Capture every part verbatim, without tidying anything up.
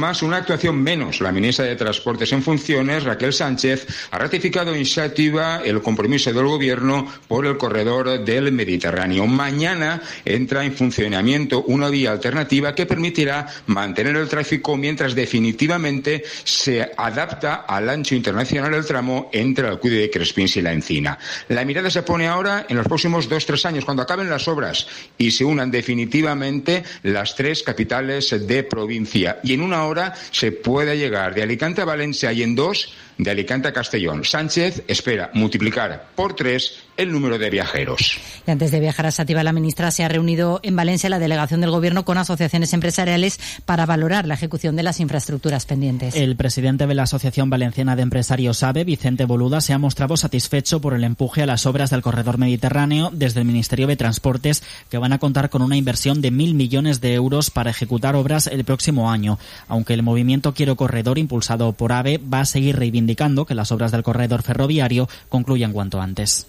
más, una actuación menos. La ministra de Transportes en funciones, Raquel Sánchez, ha ratificado in situa el compromiso del Gobierno por el corredor del Mediterráneo. Mañana entra en funcionamiento una vía alternativa que permitirá mantener el tráfico mientras definitivamente se adapta al ancho internacional del tramo entre Alcudia de Crespins y La Encina. La mirada se pone ahora en los próximos dos, tres años, cuando acaben las obras y se unan definitivamente las tres capitales de provincia. Y en una hora se puede llegar de Alicante a Valencia y en dos de Alicante a Castellón. Sánchez espera multiplicar por tres el número de viajeros. Y antes de viajar a Sátiva, la ministra se ha reunido en Valencia la delegación del Gobierno con asociaciones empresariales para valorar la ejecución de las infraestructuras pendientes. El presidente de la Asociación Valenciana de Empresarios AVE, Vicente Boluda, se ha mostrado satisfecho por el empuje a las obras del corredor mediterráneo desde el Ministerio de Transportes, que van a contar con una inversión de mil millones de euros para ejecutar obras el próximo año. Aunque el movimiento Quiero Corredor, impulsado por AVE, va a seguir reivindicando que las obras del corredor ferroviario concluyan cuanto antes.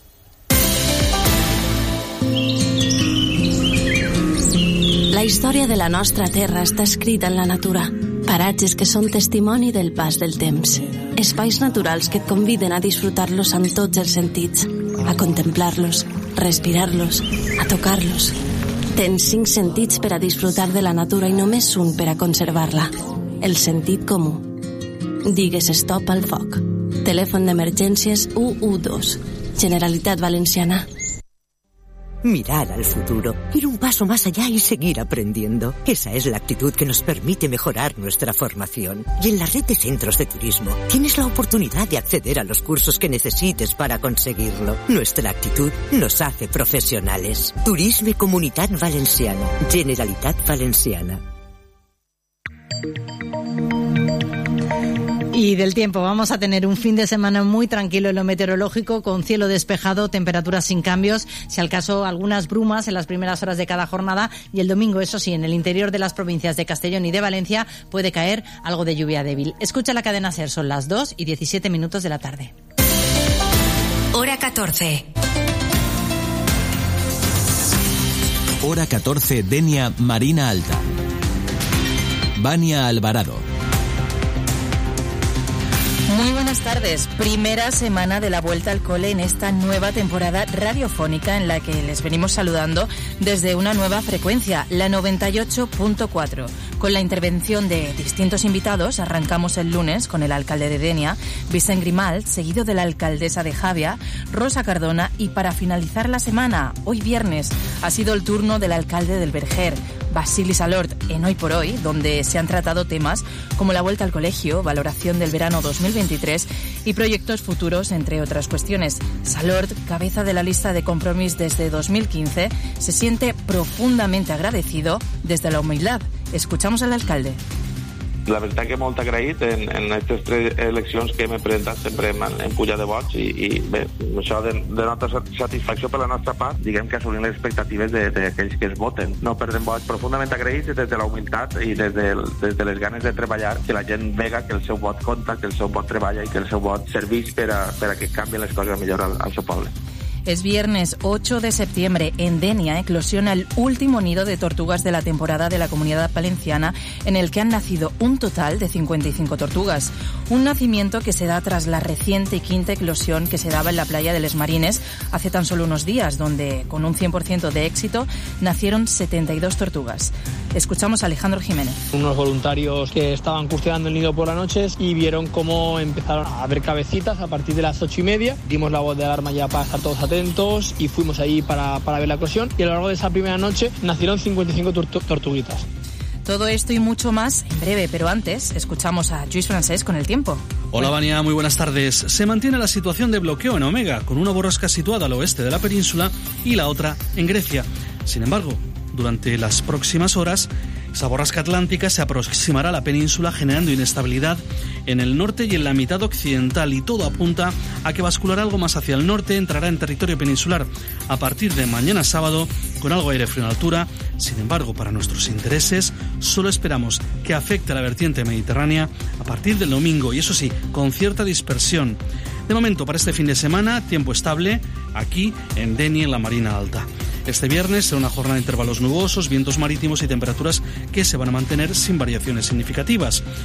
La història de la nostra terra està escrita en la natura. Paratges que són testimoni del pas del temps. Espais naturals que et conviden a disfrutar-los amb tots els sentits, a contemplar-los, respirar-los, a tocar-los. Tens cinc sentits per a disfrutar de la natura i només un per a conservar-la. El sentit comú. Digues stop al foc. Telèfon d'emergències u u dos. Generalitat Valenciana. Mirar al futuro, ir un paso más allá y seguir aprendiendo. Esa es la actitud que nos permite mejorar nuestra formación. Y en la red de centros de turismo tienes la oportunidad de acceder a los cursos que necesites para conseguirlo. Nuestra actitud nos hace profesionales. Turisme Comunitat Valenciana. Generalitat Valenciana. Y del tiempo, vamos a tener un fin de semana muy tranquilo en lo meteorológico, con cielo despejado, temperaturas sin cambios, si al caso algunas brumas en las primeras horas de cada jornada, y el domingo, eso sí, en el interior de las provincias de Castellón y de Valencia puede caer algo de lluvia débil. Escucha la cadena SER, son las dos y diecisiete minutos de la tarde. Hora catorce. Hora catorce, Denia, Marina Alta. Vania Alvarado. Muy buenas tardes. Primera semana de la vuelta al cole en esta nueva temporada radiofónica en la que les venimos saludando desde una nueva frecuencia, la noventa y ocho punto cuatro. Con la intervención de distintos invitados, arrancamos el lunes con el alcalde de Denia, Vicent Grimalt, seguido de la alcaldesa de Javia, Rosa Cardona, y para finalizar la semana, hoy viernes, ha sido el turno del alcalde del Verger, Basili Salort, en Hoy por Hoy, donde se han tratado temas como la vuelta al colegio, valoración del verano dos mil veintitrés y proyectos futuros, entre otras cuestiones. Salort, cabeza de la lista de Compromís desde dos mil quince, se siente profundamente agradecido desde la humildad. Escuchamos al alcalde. La veritat que molt agraït en, en aquestes tres eleccions que m'he presentat sempre en, en puja de vots i, i bé, això de, de nota satisfacció per la nostra part, diguem que assolim les expectatives d'aquells que es voten. No perdem vots, profundament agraïts des de la humilitat i des de, des de les ganes de treballar, que la gent vega que el seu vot compta, que el seu vot treballa i que el seu vot serveix per a, per a que canvien les coses millor al, al seu poble. Es viernes ocho de septiembre. En Denia eclosiona el último nido de tortugas de la temporada de la Comunidad Valenciana, en el que han nacido un total de cincuenta y cinco tortugas. Un nacimiento que se da tras la reciente quinta eclosión que se daba en la playa de Les Marines hace tan solo unos días, donde con un cien por ciento de éxito nacieron setenta y dos tortugas. Escuchamos a Alejandro Jiménez. Unos voluntarios que estaban custodiando el nido por las noches y vieron cómo empezaron a ver cabecitas a partir de las ocho y media. Dimos la voz de alarma ya para estar todos atentos y fuimos ahí para, para ver la eclosión, y a lo largo de esa primera noche nacieron cincuenta y cinco tortu- tortuguitas. Todo esto y mucho más en breve, pero antes escuchamos a Lluís Francés con el tiempo. Hola Vania, muy buenas tardes. Se mantiene la situación de bloqueo en Omega, con una borrasca situada al oeste de la península y la otra en Grecia. Sin embargo, durante las próximas horas, esa borrasca atlántica se aproximará a la península, generando inestabilidad en el norte y en la mitad occidental, y todo apunta a que basculará algo más hacia el norte, entrará en territorio peninsular a partir de mañana sábado con algo de aire frío en altura. Sin embargo, para nuestros intereses, solo esperamos que afecte a la vertiente mediterránea a partir del domingo, y eso sí, con cierta dispersión. De momento, para este fin de semana, tiempo estable aquí en Denia, en la Marina Alta. Este viernes será una jornada de intervalos nubosos, vientos marítimos y temperaturas que se van a mantener sin variaciones significativas.